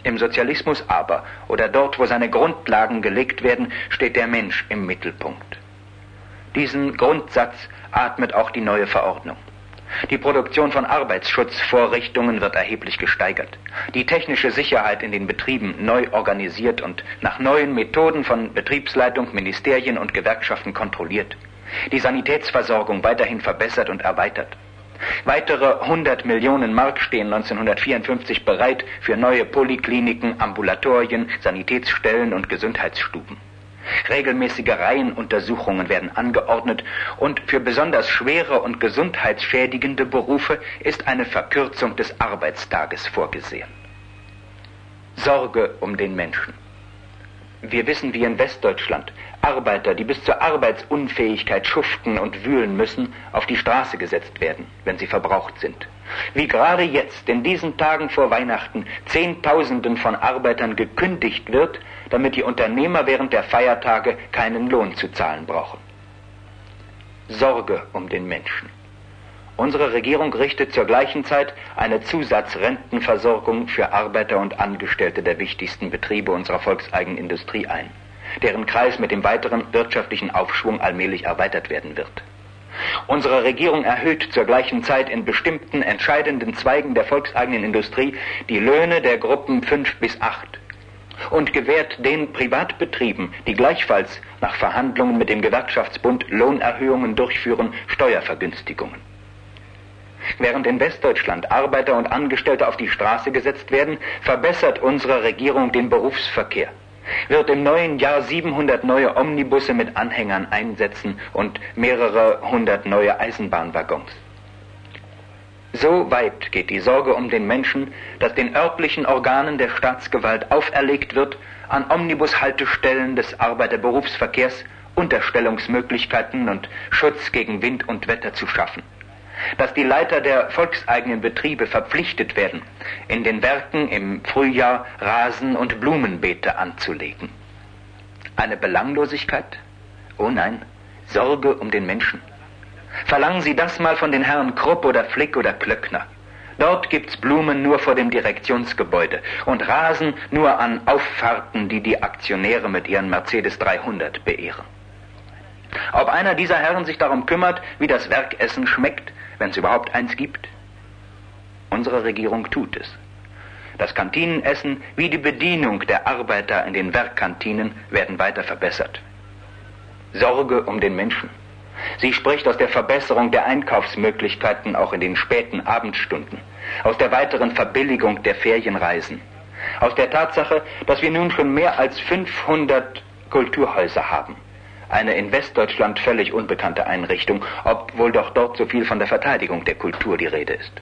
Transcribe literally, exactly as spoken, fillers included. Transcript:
Im Sozialismus aber, oder dort, wo seine Grundlagen gelegt werden, steht der Mensch im Mittelpunkt. Diesen Grundsatz atmet auch die neue Verordnung. Die Produktion von Arbeitsschutzvorrichtungen wird erheblich gesteigert. Die technische Sicherheit in den Betrieben neu organisiert und nach neuen Methoden von Betriebsleitung, Ministerien und Gewerkschaften kontrolliert. Die Sanitätsversorgung weiterhin verbessert und erweitert. Weitere hundert Millionen Mark stehen neunzehnhundertvierundfünfzig bereit für neue Polikliniken, Ambulatorien, Sanitätsstellen und Gesundheitsstuben. Regelmäßige Reihenuntersuchungen werden angeordnet und für besonders schwere und gesundheitsschädigende Berufe ist eine Verkürzung des Arbeitstages vorgesehen. Sorge um den Menschen. Wir wissen, wie in Westdeutschland Arbeiter, die bis zur Arbeitsunfähigkeit schuften und wühlen müssen, auf die Straße gesetzt werden, wenn sie verbraucht sind. Wie gerade jetzt, in diesen Tagen vor Weihnachten, Zehntausenden von Arbeitern gekündigt wird, damit die Unternehmer während der Feiertage keinen Lohn zu zahlen brauchen. Sorge um den Menschen. Unsere Regierung richtet zur gleichen Zeit eine Zusatzrentenversorgung für Arbeiter und Angestellte der wichtigsten Betriebe unserer volkseigenen Industrie ein, deren Kreis mit dem weiteren wirtschaftlichen Aufschwung allmählich erweitert werden wird. Unsere Regierung erhöht zur gleichen Zeit in bestimmten entscheidenden Zweigen der volkseigenen Industrie die Löhne der Gruppen fünf bis acht und gewährt den Privatbetrieben, die gleichfalls nach Verhandlungen mit dem Gewerkschaftsbund Lohnerhöhungen durchführen, Steuervergünstigungen. Während in Westdeutschland Arbeiter und Angestellte auf die Straße gesetzt werden, verbessert unsere Regierung den Berufsverkehr, wird im neuen Jahr siebenhundert neue Omnibusse mit Anhängern einsetzen und mehrere hundert neue Eisenbahnwaggons. So weit geht die Sorge um den Menschen, dass den örtlichen Organen der Staatsgewalt auferlegt wird, an Omnibushaltestellen des Arbeiterberufsverkehrs Unterstellungsmöglichkeiten und Schutz gegen Wind und Wetter zu schaffen. Dass die Leiter der volkseigenen Betriebe verpflichtet werden, in den Werken im Frühjahr Rasen- und Blumenbeete anzulegen. Eine Belanglosigkeit? Oh nein, Sorge um den Menschen. Verlangen Sie das mal von den Herren Krupp oder Flick oder Klöckner. Dort gibt's Blumen nur vor dem Direktionsgebäude und Rasen nur an Auffahrten, die die Aktionäre mit ihren Mercedes dreihundert beehren. Ob einer dieser Herren sich darum kümmert, wie das Werkessen schmeckt, wenn es überhaupt eins gibt? Unsere Regierung tut es. Das Kantinenessen wie die Bedienung der Arbeiter in den Werkkantinen werden weiter verbessert. Sorge um den Menschen. Sie spricht aus der Verbesserung der Einkaufsmöglichkeiten auch in den späten Abendstunden, aus der weiteren Verbilligung der Ferienreisen, aus der Tatsache, dass wir nun schon mehr als fünfhundert Kulturhäuser haben. Eine in Westdeutschland völlig unbekannte Einrichtung, obwohl doch dort so viel von der Verteidigung der Kultur die Rede ist.